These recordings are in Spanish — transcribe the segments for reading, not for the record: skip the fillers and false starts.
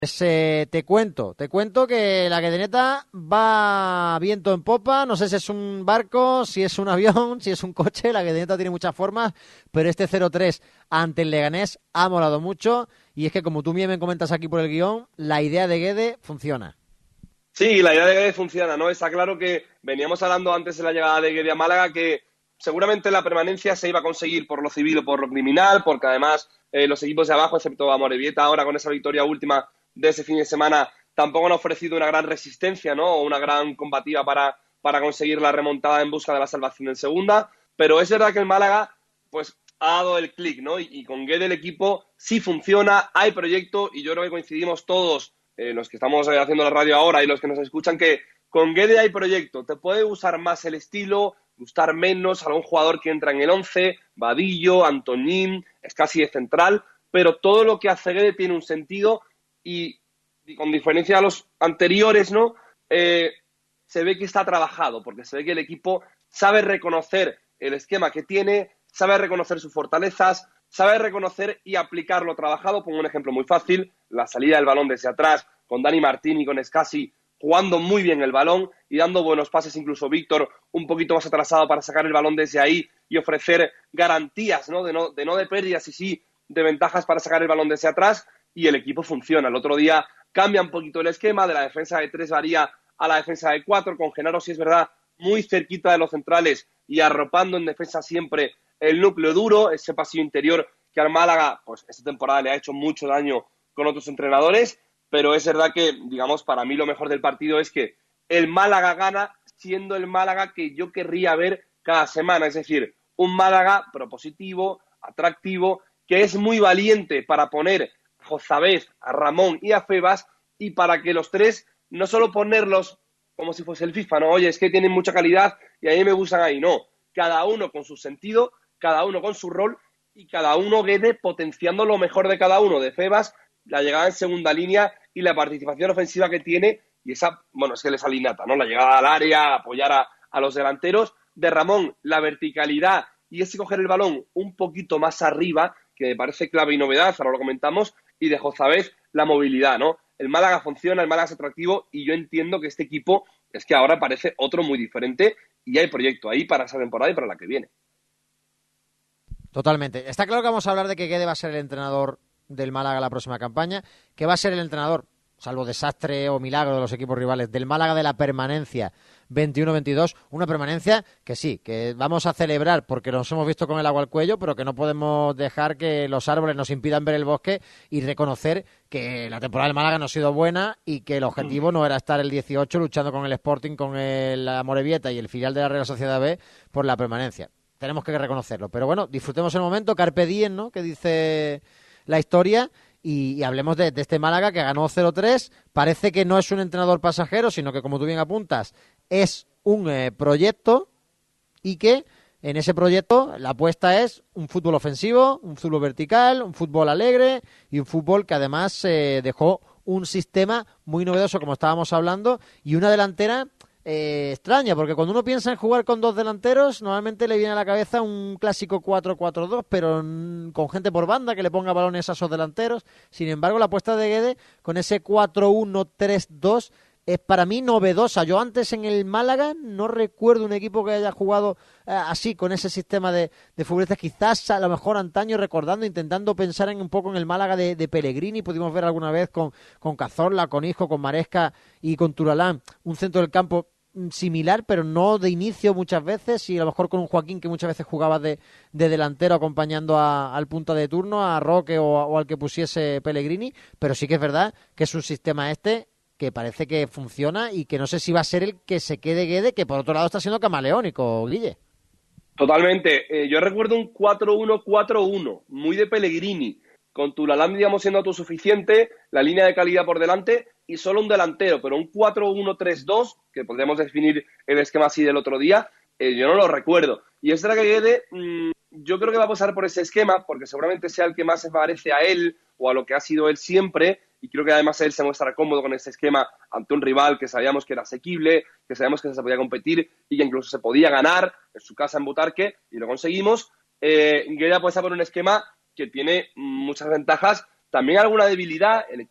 Te cuento que la Guedoneta va viento en popa, no sé si es un barco, si es un avión, si es un coche, la Guedoneta tiene muchas formas, pero este 0-3 ante el Leganés ha molado mucho y es que como tú bien me comentas aquí por el guión, la idea de Guede funciona. Sí, la idea de Guede funciona, ¿no? Está claro que veníamos hablando antes de la llegada de Guede a Málaga que seguramente la permanencia se iba a conseguir por lo civil o por lo criminal, porque además los equipos de abajo, excepto Amorebieta, ahora con esa victoria última de ese fin de semana, tampoco han ofrecido una gran resistencia, ¿no? O una gran combativa para conseguir la remontada en busca de la salvación en segunda. Pero es verdad que el Málaga, pues, ha dado el clic, ¿no? Y con Guede el equipo sí funciona, hay proyecto y yo creo que coincidimos todos, los que estamos haciendo la radio ahora y los que nos escuchan, que con Guede hay proyecto. Te puede usar más el estilo, gustar menos, algún jugador que entra en el 11, Vadillo, Antoñín, es casi de central, pero todo lo que hace Guede tiene un sentido y con diferencia a los anteriores, ¿no? Se ve que está trabajado, porque se ve que el equipo sabe reconocer el esquema que tiene, sabe reconocer sus fortalezas, sabe reconocer y aplicar lo trabajado. Pongo un ejemplo muy fácil, la salida del balón desde atrás, con Dani Martín y con Escasi jugando muy bien el balón y dando buenos pases, incluso Víctor un poquito más atrasado para sacar el balón desde ahí y ofrecer garantías, ¿no? De pérdidas y sí de ventajas para sacar el balón desde atrás, y el equipo funciona. El otro día cambia un poquito el esquema, de la defensa de 3 varía a la defensa de 4, con Genaro, si es verdad, muy cerquita de los centrales y arropando en defensa siempre el núcleo duro, ese pasillo interior que al Málaga, pues esta temporada le ha hecho mucho daño con otros entrenadores, pero es verdad que, digamos, para mí lo mejor del partido es que el Málaga gana siendo el Málaga que yo querría ver cada semana, es decir, un Málaga propositivo, atractivo, que es muy valiente para poner a Jozabez, a Ramón y a Febas, y para que los tres, no solo ponerlos como si fuese el FIFA, ¿no? Oye, es que tienen mucha calidad y a mí me gustan ahí, no. Cada uno con su sentido, cada uno con su rol y cada uno Guede potenciando lo mejor de cada uno. De Febas, la llegada en segunda línea y la participación ofensiva que tiene, y esa, bueno, es que les alinata, ¿no? La llegada al área, apoyar a los delanteros. De Ramón, la verticalidad y ese coger el balón un poquito más arriba, que me parece clave y novedad, ahora lo comentamos, y de Jozabez, la movilidad, ¿no? El Málaga funciona, el Málaga es atractivo y yo entiendo que este equipo es que ahora parece otro muy diferente y hay proyecto ahí para esa temporada y para la que viene. Totalmente. Está claro que vamos a hablar de que Guede va a ser el entrenador del Málaga la próxima campaña, que va a ser el entrenador, salvo desastre o milagro de los equipos rivales, del Málaga de la permanencia 21-22, una permanencia que sí, que vamos a celebrar porque nos hemos visto con el agua al cuello, pero que no podemos dejar que los árboles nos impidan ver el bosque y reconocer que la temporada del Málaga no ha sido buena y que el objetivo no era estar el 18 luchando con el Sporting, con el Amorebieta y el filial de la Real Sociedad B por la permanencia. Tenemos que reconocerlo, pero bueno, disfrutemos el momento, carpe diem, ¿no?, que dice la historia. Y hablemos de este Málaga que ganó 0-3. Parece que no es un entrenador pasajero, sino que, como tú bien apuntas, es un proyecto y que en ese proyecto la apuesta es un fútbol ofensivo, un fútbol vertical, un fútbol alegre y un fútbol que además dejó un sistema muy novedoso, como estábamos hablando, y una delantera extraña, porque cuando uno piensa en jugar con dos delanteros, normalmente le viene a la cabeza un clásico 4-4-2, pero con gente por banda que le ponga balones a esos delanteros. Sin embargo, la apuesta de Guede con ese 4-1-3-2 es para mí novedosa. Yo antes en el Málaga no recuerdo un equipo que haya jugado así, con ese sistema de futbolistas. Quizás a lo mejor antaño, recordando, intentando pensar un poco en el Málaga de Pellegrini, pudimos ver alguna vez con Cazorla, con Isco, con Maresca y con Turalán, un centro del campo similar, pero no de inicio muchas veces, y a lo mejor con un Joaquín que muchas veces jugaba de delantero acompañando al punta de turno, a Roque o al que pusiese Pellegrini, pero sí que es verdad que es un sistema que parece que funciona y que no sé si va a ser el que se quede Guede, que por otro lado está siendo camaleónico, Guille. Totalmente. Yo recuerdo un 4-1-4-1, muy de Pellegrini, con Tulalán, digamos, siendo autosuficiente, la línea de calidad por delante y solo un delantero, pero un 4-1-3-2, que podríamos definir el esquema así del otro día, yo no lo recuerdo. Y es verdad que Guede, yo creo que va a pasar por ese esquema, porque seguramente sea el que más se parece a él o a lo que ha sido él siempre, y creo que además él se muestra cómodo con ese esquema ante un rival que sabíamos que era asequible, que sabíamos que se podía competir y que incluso se podía ganar en su casa en Butarque, y lo conseguimos. Guede apuesta por un esquema que tiene muchas ventajas, también alguna debilidad. El equipo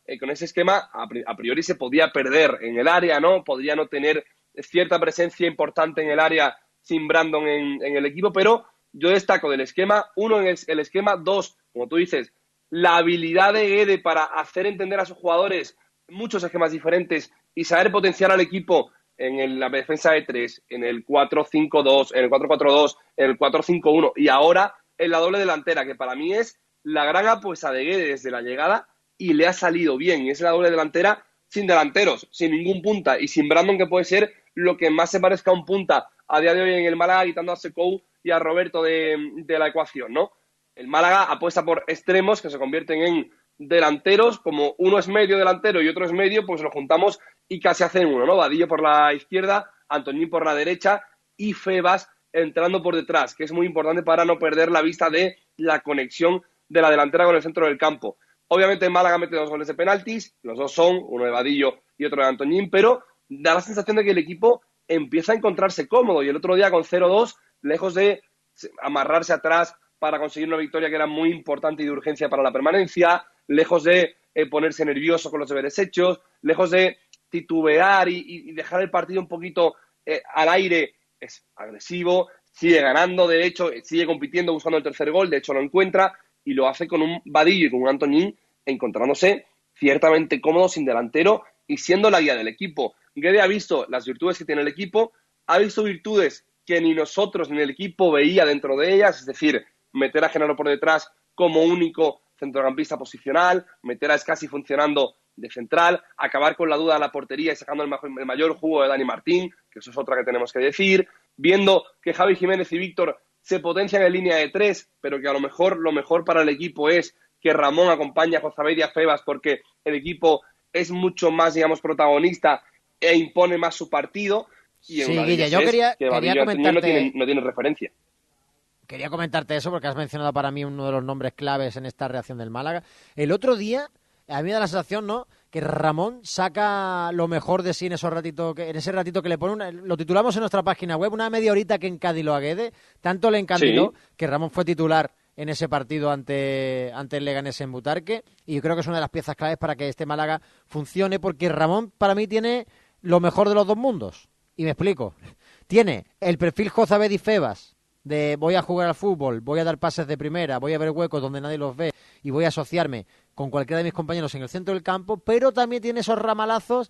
con ese esquema a priori se podía perder en el área, ¿no? Podría no tener cierta presencia importante en el área sin Brandon en el equipo, pero yo destaco del esquema, uno, en el esquema, dos, como tú dices, la habilidad de Guede para hacer entender a sus jugadores muchos esquemas diferentes y saber potenciar al equipo en la defensa de tres, en el 4-5-2, en el 4-4-2, en el 4-5-1 y ahora en la doble delantera, que para mí es la gran apuesta de Guede desde la llegada y le ha salido bien. Y es la doble delantera sin delanteros, sin ningún punta y sin Brandon, que puede ser lo que más se parezca a un punta a día de hoy en el Málaga, quitando a Secou y a Roberto de la ecuación, ¿no? El Málaga apuesta por extremos que se convierten en delanteros, como uno es medio delantero y otro es medio, pues lo juntamos y casi hacen uno, ¿no? Vadillo por la izquierda, Antoñín por la derecha y Febas entrando por detrás, que es muy importante para no perder la vista de la conexión de la delantera con el centro del campo. Obviamente el Málaga mete 2 goles de penaltis, los dos son, uno de Vadillo y otro de Antoñín, pero da la sensación de que el equipo empieza a encontrarse cómodo y el otro día con 0-2, lejos de amarrarse atrás para conseguir una victoria que era muy importante y de urgencia para la permanencia, lejos de ponerse nervioso con los deberes hechos, lejos de titubear y dejar el partido un poquito al aire, es agresivo, sigue ganando, de hecho, sigue compitiendo buscando el tercer gol, de hecho lo encuentra y lo hace con un Vadillo y con un Antoñín encontrándose ciertamente cómodo sin delantero y siendo la guía del equipo. Guede ha visto las virtudes que tiene el equipo, ha visto virtudes que ni nosotros ni el equipo veía dentro de ellas, es decir, meter a Genaro por detrás como único centrocampista posicional, meter a Escasi funcionando de central, acabar con la duda de la portería y sacando el mayor jugo de Dani Martín, que eso es otra que tenemos que decir, viendo que Javi Jiménez y Víctor se potencian en línea de tres, pero que a lo mejor para el equipo es que Ramón acompañe a Jozabed y a Febas porque el equipo es mucho más, digamos, protagonista e impone más su partido. Y sí, Guille, yo quería comentarte... no tiene referencia. Quería comentarte eso porque has mencionado para mí uno de los nombres claves en esta reacción del Málaga. El otro día, a mí me da la sensación, ¿no?, que Ramón saca lo mejor de sí en esos ratitos, en ese ratito que le pone, lo titulamos en nuestra página web, una media horita que encandiló a Guede, tanto le encandiló que Ramón fue titular en ese partido ante el Leganés en Butarque, y yo creo que es una de las piezas claves para que este Málaga funcione, porque Ramón para mí tiene lo mejor de los dos mundos, y me explico. Tiene el perfil Jozabed y Febas, de voy a jugar al fútbol, voy a dar pases de primera, voy a ver huecos donde nadie los ve y voy a asociarme con cualquiera de mis compañeros en el centro del campo, pero también tiene esos ramalazos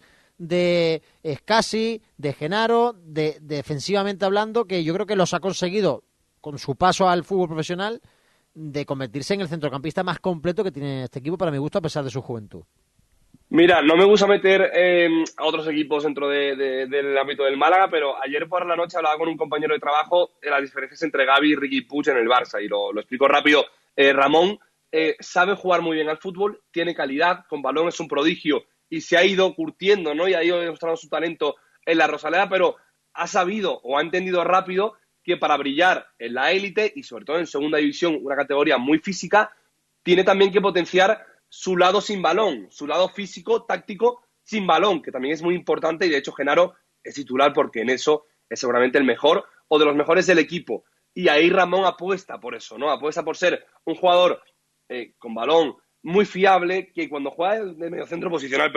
de Escasi, de Genaro, de defensivamente hablando, que yo creo que los ha conseguido con su paso al fútbol profesional de convertirse en el centrocampista más completo que tiene este equipo para mi gusto a pesar de su juventud. Mira, no me gusta meter a otros equipos dentro del ámbito del Málaga, pero ayer por la noche hablaba con un compañero de trabajo de las diferencias entre Gavi y Riqui Puig en el Barça, y lo explico rápido. Ramón sabe jugar muy bien al fútbol, tiene calidad, con balón es un prodigio, y se ha ido curtiendo, ¿no?, y ha ido demostrando su talento en la Rosaleda, pero ha sabido o ha entendido rápido que para brillar en la élite, y sobre todo en segunda división, una categoría muy física, tiene también que potenciar su lado sin balón, su lado físico, táctico, sin balón, que también es muy importante, y de hecho Genaro es titular porque en eso es seguramente el mejor o de los mejores del equipo. Y ahí Ramón apuesta por eso, ¿no? Apuesta por ser un jugador con balón muy fiable, que cuando juega de mediocentro posicional,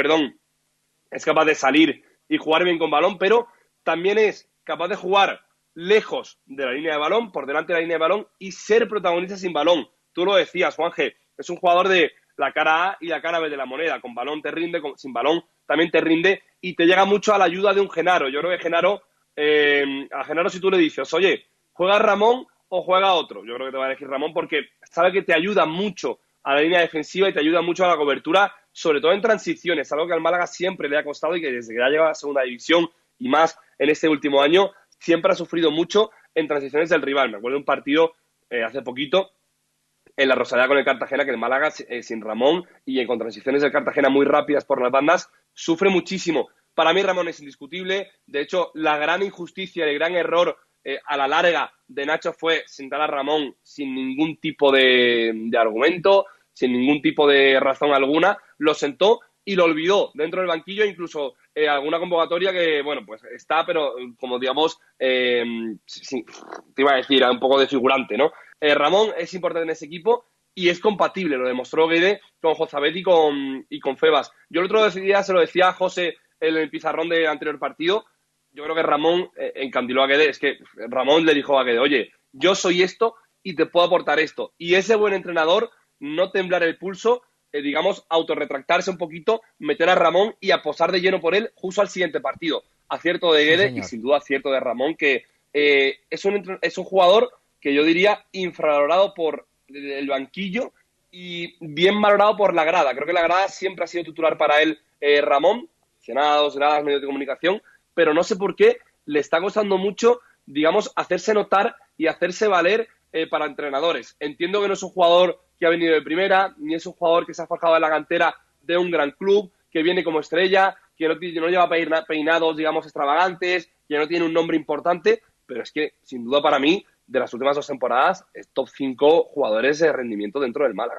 es capaz de salir y jugar bien con balón, pero también es capaz de jugar lejos de la línea de balón, por delante de la línea de balón, y ser protagonista sin balón. Tú lo decías, Juanje, es un jugador de la cara A y la cara B de la moneda. Con balón te rinde, sin balón también te rinde, y te llega mucho a la ayuda de un Genaro. Yo creo que Genaro, a Genaro, si tú le dices, oye, ¿juega Ramón o juega otro? Yo creo que te va a elegir Ramón porque sabe que te ayuda mucho a la línea defensiva y te ayuda mucho a la cobertura, sobre todo en transiciones, algo que al Málaga siempre le ha costado y que desde que ha llegado a la segunda división y más en este último año, siempre ha sufrido mucho en transiciones del rival. Me acuerdo de un partido hace poquito en la Rosaleda con el Cartagena, que el Málaga sin Ramón y con transiciones del Cartagena muy rápidas por las bandas, sufre muchísimo. Para mí Ramón es indiscutible. De hecho, la gran injusticia, el gran error a la larga de Nacho fue sentar a Ramón sin ningún tipo de argumento, sin ningún tipo de razón alguna. Lo sentó y lo olvidó dentro del banquillo, incluso alguna convocatoria que, bueno, pues está, pero como digamos, sí, te iba a decir, un poco de figurante, ¿no? Ramón es importante en ese equipo y es compatible, lo demostró Guede con Jozabet y con Febas. Yo el otro día se lo decía a José en el pizarrón del anterior partido. Yo creo que Ramón encandiló a Guede. Es que Ramón le dijo a Guede, oye, yo soy esto y te puedo aportar esto. Y ese buen entrenador, no temblar el pulso, digamos, autorretractarse un poquito, meter a Ramón y apostar de lleno por él justo al siguiente partido. Acierto de Guede y sin duda acierto de Ramón, que es un jugador que yo diría infravalorado por el banquillo y bien valorado por la grada. Creo que la grada siempre ha sido titular para él, Ramón, aficionados, gradas, medios de comunicación, pero no sé por qué le está costando mucho, digamos, hacerse notar y hacerse valer para entrenadores. Entiendo que no es un jugador que ha venido de primera, ni es un jugador que se ha forjado en la cantera de un gran club, que viene como estrella, que no lleva peinados, digamos, extravagantes, que no tiene un nombre importante, pero es que, sin duda para mí, de las últimas 2 temporadas, es top 5 jugadores de rendimiento dentro del Málaga.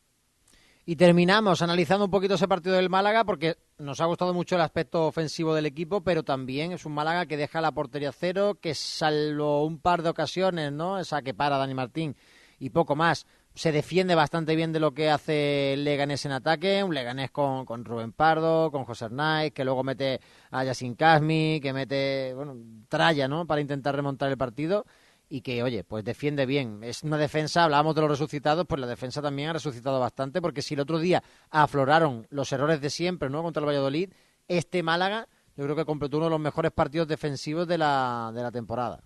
Y terminamos analizando un poquito ese partido del Málaga, porque nos ha gustado mucho el aspecto ofensivo del equipo, pero también es un Málaga que deja la portería cero, que salvo un par de ocasiones, ¿no? Esa que para Dani Martín y poco más, se defiende bastante bien de lo que hace el Leganés en ataque, un Leganés con Rubén Pardo, con José Hernández, que luego mete a Yacine Kasmi, que mete, bueno, tralla, ¿no?, para intentar remontar el partido, y que, oye, pues defiende bien. Es una defensa, hablábamos de los resucitados, pues la defensa también ha resucitado bastante, porque si el otro día afloraron los errores de siempre, ¿no?, contra el Valladolid, este Málaga yo creo que completó uno de los mejores partidos defensivos de la temporada.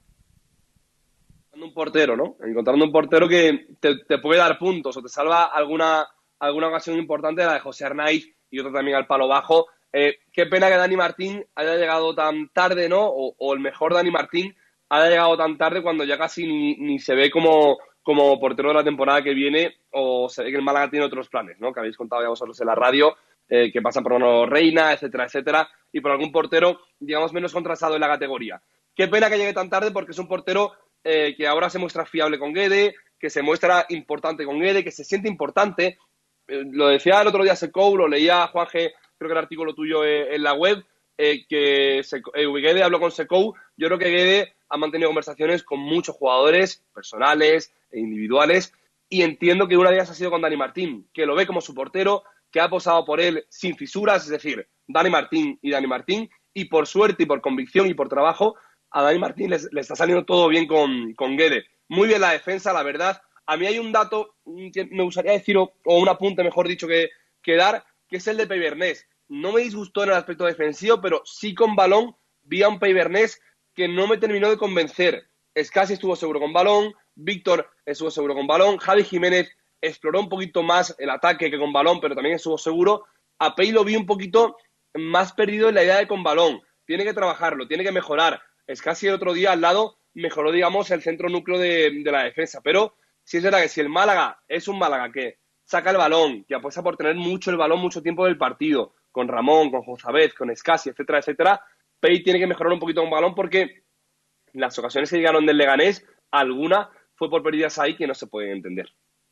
Un portero, ¿no? Encontrando un portero que te puede dar puntos o te salva alguna ocasión importante, la de José Arnaiz y otra también al palo bajo. Qué pena que Dani Martín haya llegado tan tarde, ¿no? O el mejor Dani Martín haya llegado tan tarde cuando ya casi ni se ve como portero de la temporada que viene, o se ve que el Málaga tiene otros planes, ¿no? Que habéis contado ya vosotros en la radio, que pasan por Bruno Reina, etcétera, etcétera, y por algún portero, digamos, menos contrastado en la categoría. Qué pena que llegue tan tarde porque es un portero que ahora se muestra fiable con Guede, que se muestra importante con Guede, que se siente importante. Lo decía el otro día Secou, lo leía Juanje, creo que el artículo tuyo en la web, que Guede habló con Secou. Yo creo que Guede ha mantenido conversaciones con muchos jugadores personales e individuales, y entiendo que una de ellas ha sido con Dani Martín, que lo ve como su portero, que ha apostado por él sin fisuras, es decir, Dani Martín, y por suerte y por convicción y por trabajo, a Dani Martín le está saliendo todo bien con Guede. Muy bien la defensa, la verdad. A mí hay un dato que me gustaría decir, o un apunte, mejor dicho, que dar, que es el de Peibernés. No me disgustó en el aspecto defensivo, pero sí con balón vi a un Peibernés que no me terminó de convencer. Escasi estuvo seguro con balón, Víctor estuvo seguro con balón, Javi Jiménez exploró un poquito más el ataque que con balón, pero también estuvo seguro. A Pei lo vi un poquito más perdido en la idea de con balón. Tiene que trabajarlo, tiene que mejorar. Escasi el otro día al lado mejoró, digamos, el centro núcleo de la defensa. Pero sí es verdad que si el Málaga es un Málaga que saca el balón, que apuesta por tener mucho el balón mucho tiempo del partido, con Ramón, con Jozabet, con Escasi, etcétera, etcétera, Pei tiene que mejorar un poquito con balón, porque las ocasiones que llegaron del Leganés, alguna fue por pérdidas ahí que no se pueden entender.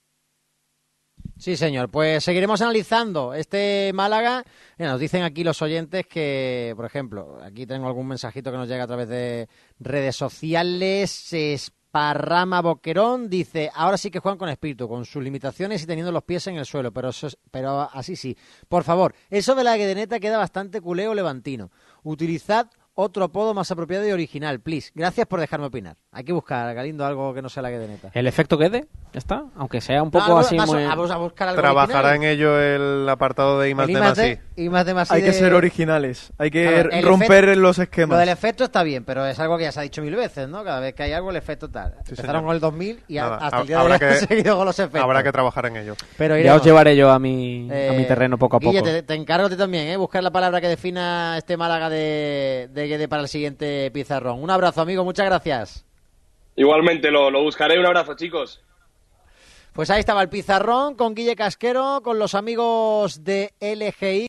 Sí, señor. Pues seguiremos analizando este Málaga. Mira, nos dicen aquí los oyentes que, por ejemplo, aquí tengo algún mensajito que nos llega a través de redes sociales. Esparrama Boquerón dice, ahora sí que juegan con espíritu, con sus limitaciones y teniendo los pies en el suelo, pero así sí. Por favor, eso de la guedeneta queda bastante culeo levantino. Utilizad otro apodo más apropiado y original, please. Gracias por dejarme opinar. Hay que buscar, Galindo, algo que no sea la guedeneta. ¿El efecto Guede? ¿Ya está? Aunque sea un poco así muy... Vamos a buscar algo Trabajará original. en ello el apartado de I+D+I. Hay que ser originales. Hay que romper los esquemas. Lo del efecto está bien, pero es algo que ya se ha dicho 1000 veces, ¿no? Cada vez que hay algo, el efecto tal. Sí, Empezaron señor. con el 2000 y Nada, hasta el día de hoy han seguido con los efectos. Habrá que trabajar en ello. Pero ya os llevaré yo a mi terreno poco a poco. Guille, te encargo a ti también, buscar la palabra que defina este Málaga de Guede para el siguiente pizarrón. Un abrazo, amigo, muchas gracias. Igualmente, lo buscaré. Un abrazo, chicos. Pues ahí estaba el pizarrón con Guille Casquero, con los amigos de LGI.